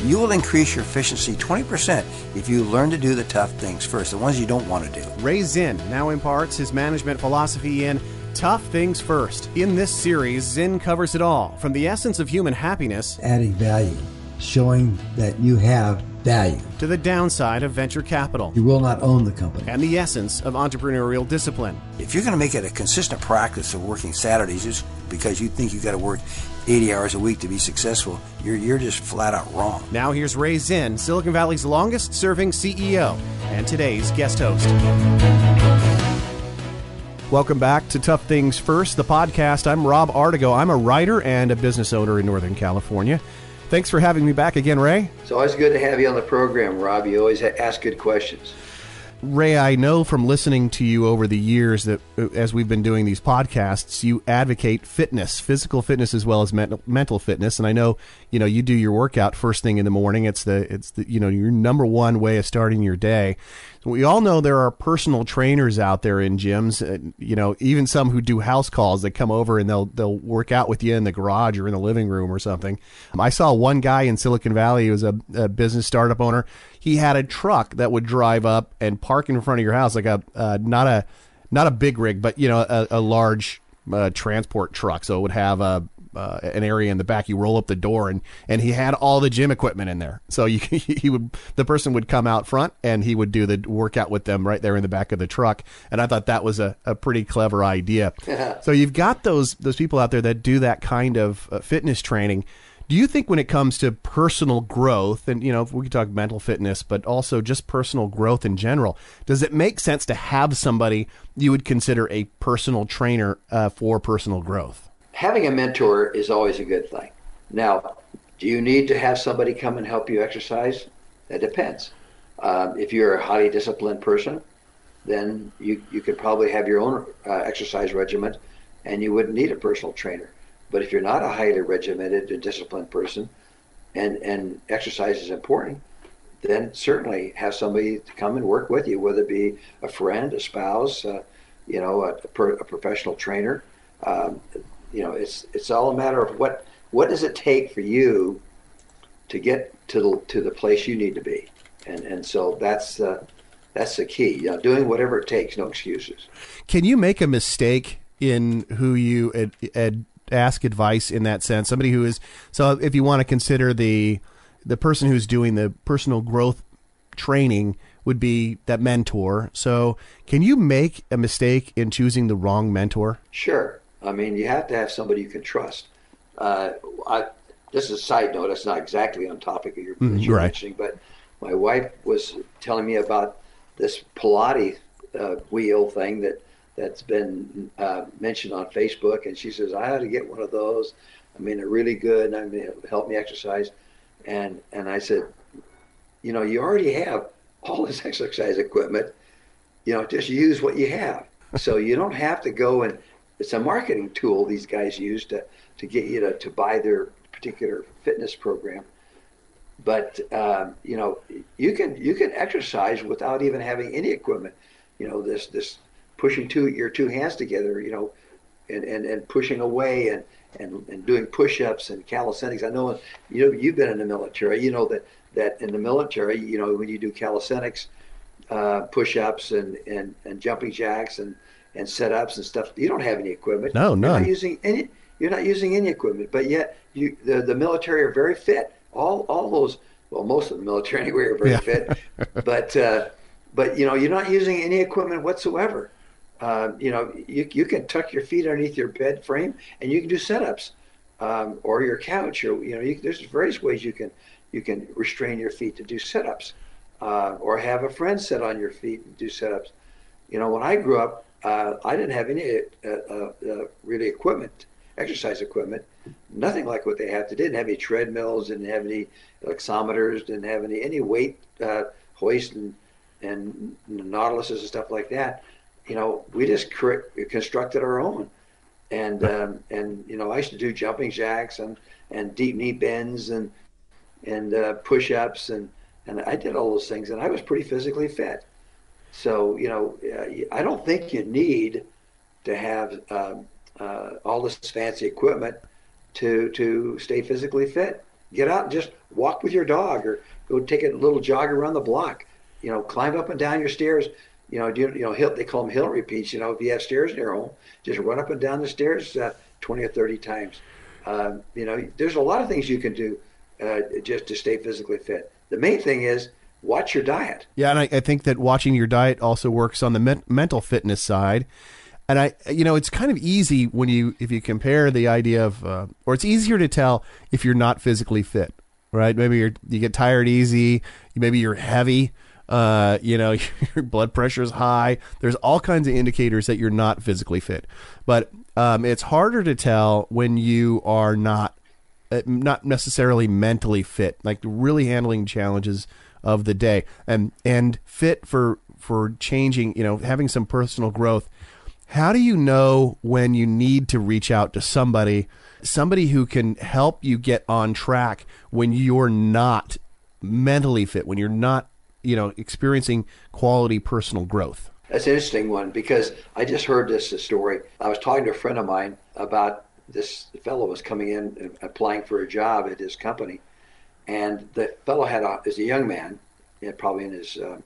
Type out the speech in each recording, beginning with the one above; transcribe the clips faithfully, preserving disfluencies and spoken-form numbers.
You will increase your efficiency twenty percent if you learn to do the tough things first, the ones you don't want to do. Ray Zinn now imparts his management philosophy in Tough Things First. In this series, Zinn covers it all, from the essence of human happiness, adding value, showing that you have value, to the downside of venture capital. You will not own the company. And the essence of entrepreneurial discipline. If you're going to make it a consistent practice of working Saturdays just because you think you've got to work eighty hours a week to be successful, you're you're just flat out wrong. Now here's Ray Zinn, Silicon Valley's longest serving C E O, and today's guest host. Welcome back to Tough Things First, the podcast. I'm Rob Artigo. I'm a writer and a business owner in Northern California. Thanks for having me back again, Ray. It's always good to have you on the program, Rob. You always ask good questions. Ray, I know from listening to you over the years that as we've been doing these podcasts, you advocate fitness, physical fitness as well as mental, mental fitness. And I know, you know, you do your workout first thing in the morning. It's the, it's the, you know, your number one way of starting your day. We all know there are personal trainers out there in gyms, uh, you know, even some who do house calls that come over and they'll they'll work out with you in the garage or in the living room or something. Um, I saw one guy in Silicon Valley who was a, a business startup owner. He had a truck that would drive up and park in front of your house, like a uh, not a not a big rig, but you know, a, a large uh, transport truck. So it would have a Uh, an area in the back. You roll up the door, and and he had all the gym equipment in there. So you he would the person would come out front, and he would do the workout with them right there in the back of the truck. And I thought that was a, a pretty clever idea. So you've got those those people out there that do that kind of uh, fitness training. Do you think when it comes to personal growth, and you know, we could talk mental fitness, but also just personal growth in general, does it make sense to have somebody you would consider a personal trainer uh, for personal growth? Having a mentor is always a good thing. Now, do you need to have somebody come and help you exercise? That depends. Um, if you're a highly disciplined person, then you, you could probably have your own uh, exercise regimen and you wouldn't need a personal trainer. But if you're not a highly regimented and disciplined person and, and exercise is important, then certainly have somebody to come and work with you, whether it be a friend, a spouse, uh, you know, a, a, per, a professional trainer. Um, You know, it's it's all a matter of what what does it take for you to get to the to the place you need to be, and and so that's uh, that's the key. You know, doing whatever it takes, no excuses. Can you make a mistake in who you ad, ad, ask advice in that sense? Somebody who is so if you want to consider the the person who's doing the personal growth training would be that mentor. So can you make a mistake in choosing the wrong mentor? Sure. I mean, you have to have somebody you can trust. Uh, I, this is a side note. It's not exactly on topic of your, mm, that you're right. mentioning, but my wife was telling me about this Pilates uh, wheel thing that, that's been uh, mentioned on Facebook. And she says, I had to get one of those. I mean, they're really good. And I mean, it'll help me exercise. And, and I said, you know, you already have all this exercise equipment. You know, just use what you have. So you don't have to go and, it's a marketing tool these guys use to, to get you to, to buy their particular fitness program. But, um, you know, you can you can exercise without even having any equipment. You know, this this pushing two your two hands together, you know, and, and, and pushing away and, and, and doing push-ups and calisthenics. I know, you know, you've been in the military. You know that, that in the military, you know, when you do calisthenics, uh, push-ups and, and, and jumping jacks and and setups and stuff, you don't have any equipment. No, none. You're not using any. You're not using any equipment, but yet you, the the military are very fit. All all those, well, most of the military anyway are very yeah. fit. But uh, but you know, you're not using any equipment whatsoever. Uh, you know, you you can tuck your feet underneath your bed frame and you can do setups, um, or your couch, or you know, you, there's various ways you can you can restrain your feet to do setups, uh, or have a friend sit on your feet and do setups. You know, when I grew up, Uh, I didn't have any uh, uh, uh, really equipment, exercise equipment, nothing like what they have today. Didn't have any treadmills, didn't have any oximeters, didn't have any any weight uh, hoist and and Nautiluses and stuff like that. You know, we just cr- constructed our own, and um, and you know, I used to do jumping jacks and, and deep knee bends and and uh, push-ups and and I did all those things, and I was pretty physically fit. So, you know, I don't think you need to have um, uh, all this fancy equipment to to stay physically fit. Get out and just walk with your dog, or go take a little jog around the block. You know, climb up and down your stairs. You know, do you know hill? They call them hill repeats. You know, if you have stairs in your home, just run up and down the stairs uh, twenty or thirty times. Um, you know, there's a lot of things you can do uh, just to stay physically fit. The main thing is watch your diet. Yeah, and I, I think that watching your diet also works on the men- mental fitness side. And I, you know, it's kind of easy when you, if you compare the idea of, uh, or it's easier to tell if you're not physically fit, right? Maybe you're, you get tired easy. Maybe you're heavy. Uh, you know, your blood pressure is high. There's all kinds of indicators that you're not physically fit. But um, it's harder to tell when you are not, uh, not necessarily mentally fit, like really handling challenges of the day, and and fit for for changing. You know, having some personal growth. How do you know when you need to reach out to somebody, somebody who can help you get on track when you're not mentally fit, when you're not, you know, experiencing quality personal growth? That's an interesting one, because I just heard this story. I was talking to a friend of mine about this fellow was coming in and applying for a job at his company, and the fellow had a, is a young man, you know, probably in his uh,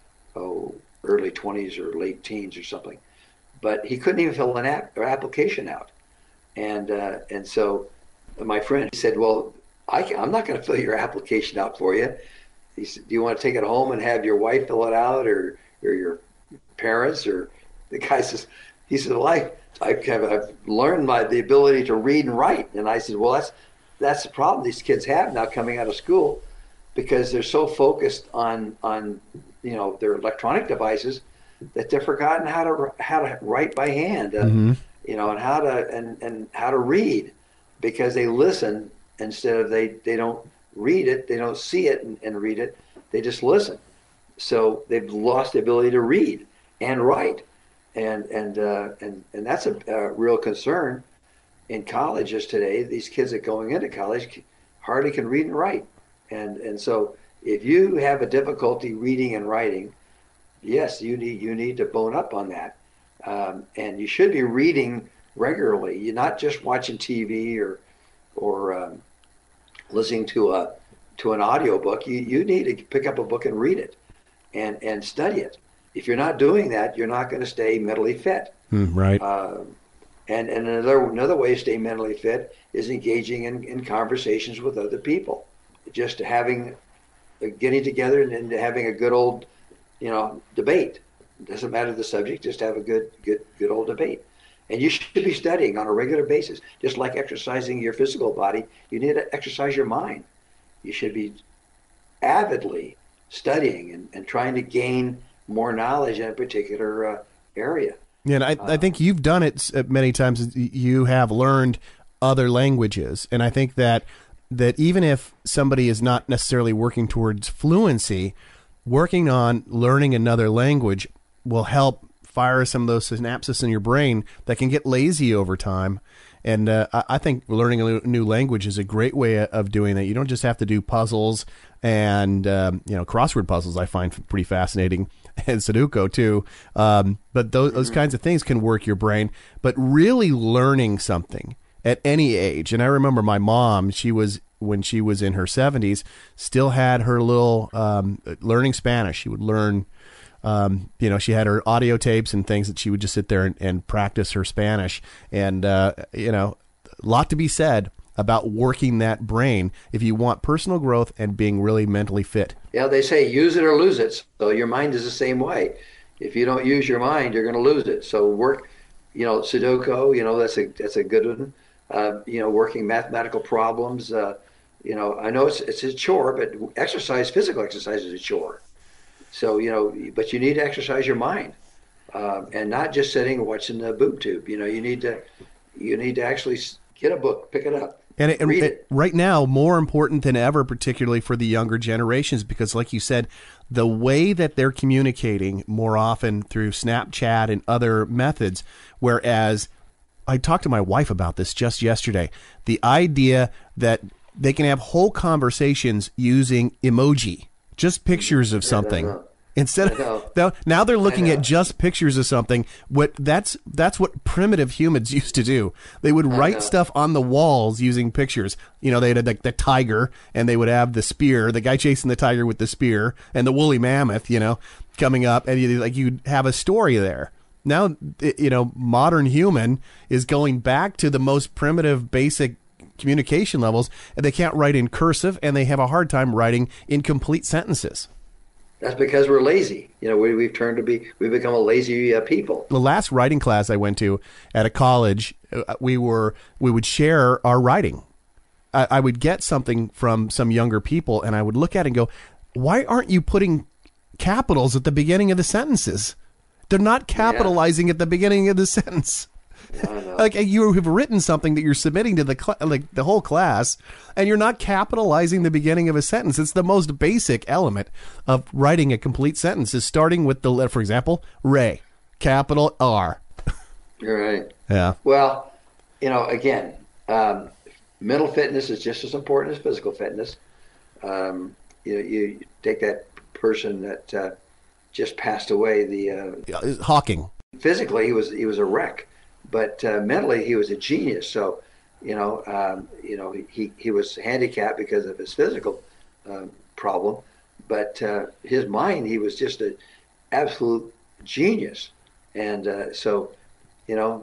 oh early twenties or late teens or something. But he couldn't even fill an app or application out, and uh, and so my friend said, "Well, I can, I'm not going to fill your application out for you." He said, "Do you want to take it home and have your wife fill it out, or or your parents?" Or the guy says, "He said, well, I I've, I've learned my the ability to read and write." And I said, "Well, that's that's the problem these kids have now coming out of school, because they're so focused on on you know their electronic devices that they've forgotten how to how to write by hand, uh, mm-hmm. you know, and how to and, and how to read, because they listen instead of they they don't read it, they don't see it and, and read it, they just listen. So they've lost the ability to read and write, and and uh, and and that's a, a real concern in colleges today. These kids that going into college hardly can read and write, and and so if you have a difficulty reading and writing, yes, you need you need to bone up on that, um, and you should be reading regularly. You're not just watching T V or or um, listening to a to an audio book. You you need to pick up a book and read it, and and study it. If you're not doing that, you're not going to stay mentally fit. Mm, right. Uh, and and another another way to stay mentally fit is engaging in, in conversations with other people, just having getting together and, and having a good old you know, debate. It doesn't matter the subject, just have a good, good, good old debate. And you should be studying on a regular basis. Just like exercising your physical body, you need to exercise your mind. You should be avidly studying and, and trying to gain more knowledge in a particular uh, area. Yeah, and I, uh, I think you've done it many times. You have learned other languages. And I think that that even if somebody is not necessarily working towards fluency, working on learning another language will help fire some of those synapses in your brain that can get lazy over time. And uh, I think learning a new language is a great way of doing that. You don't just have to do puzzles and, um, you know, crossword puzzles I find pretty fascinating, and Sudoku too. Um, but those, those kinds of things can work your brain. But really learning something at any age. And I remember my mom, she was, when she was in her seventies, still had her little um, learning Spanish. She would learn, um, you know, she had her audio tapes and things that she would just sit there and, and practice her Spanish. And, uh, you know, a lot to be said about working that brain if you want personal growth and being really mentally fit. Yeah, they say use it or lose it. So your mind is the same way. If you don't use your mind, you're going to lose it. So work, you know, Sudoku, you know, that's a that's a good one. Uh, you know, working mathematical problems. Uh, you know, I know it's it's a chore, but exercise, physical exercise is a chore. So, you know, but you need to exercise your mind, uh, and not just sitting and watching the boob tube. You know, you need to you need to actually get a book, pick it up. And, it, read and it. Right now, more important than ever, particularly for the younger generations, because like you said, the way that they're communicating more often through Snapchat and other methods, whereas I talked to my wife about this just yesterday, the idea that they can have whole conversations using emoji, just pictures of something. Instead of now, now they're looking at just pictures of something. What that's that's what primitive humans used to do. They would write stuff on the walls using pictures. You know, they had like the tiger, and they would have the spear, the guy chasing the tiger with the spear, and the woolly mammoth. You know, coming up, and you like you'd have a story there. Now, you know, modern human is going back to the most primitive, basic communication levels, and they can't write in cursive, and they have a hard time writing incomplete sentences. That's because we're lazy. You know, we, we've turned to be, we've become a lazy uh, people. The last writing class I went to at a college, uh, we were, we would share our writing. I, I would get something from some younger people, and I would look at it and go, why aren't you putting capitals at the beginning of the sentences? They're not capitalizing yeah. at the beginning of the sentence. Yeah, like you have written something that you're submitting to the cl- like the whole class, and you're not capitalizing the beginning of a sentence. It's the most basic element of writing a complete sentence is starting with the letter. For example, Ray, capital R. You're right. Yeah. Well, you know, again, um, mental fitness is just as important as physical fitness. Um, you know, you take that person that uh, just passed away. The uh, Hawking. Physically, he was he was a wreck. But uh, mentally, he was a genius. So, you know, um, you know, he, he was handicapped because of his physical um, problem. But uh, his mind, he was just an absolute genius. And uh, so, you know,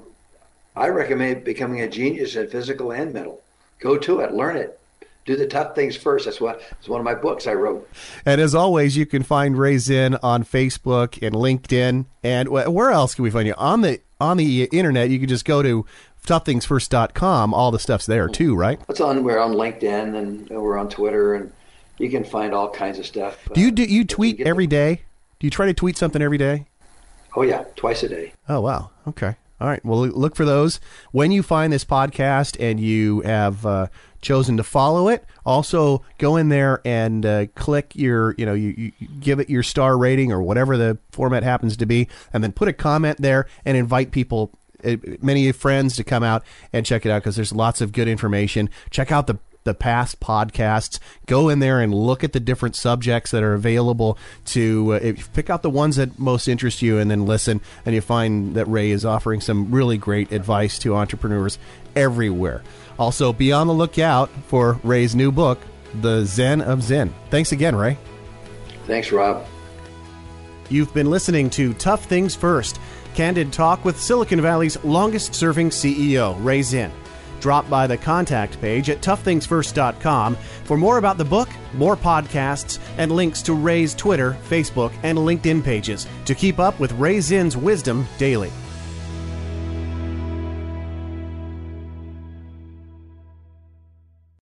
I recommend becoming a genius in physical and mental. Go to it, learn it. Do the tough things first. That's what it's one of my books I wrote. And as always, you can find Ray Zinn on Facebook and LinkedIn. And where else can we find you? On the on the internet, you can just go to tough things first dot com. All the stuff's there too, right? It's on. We're on LinkedIn and we're on Twitter, and you can find all kinds of stuff. Do you do you tweet you every day? Do you try to tweet something every day? Oh yeah, twice a day. Oh wow. Okay. All right. Well, look for those when you find this podcast and you have uh, chosen to follow it. Also, go in there and uh, click your, you know, you, you give it your star rating or whatever the format happens to be, and then put a comment there and invite people, uh, many friends, to come out and check it out because there's lots of good information. Check out the the past podcasts. Go in there and look at the different subjects that are available to uh, if, pick out the ones that most interest you and then listen, and you find that Ray is offering some really great advice to entrepreneurs everywhere. Also, be on the lookout for Ray's new book, The Zen of Zen. Thanks again, Ray. Thanks, Rob. You've been listening to Tough Things First, candid talk with Silicon Valley's longest-serving C E O, Ray Zinn. Drop by the contact page at tough things first dot com for more about the book, more podcasts, and links to Ray's Twitter, Facebook, and LinkedIn pages to keep up with Ray Zinn's wisdom daily.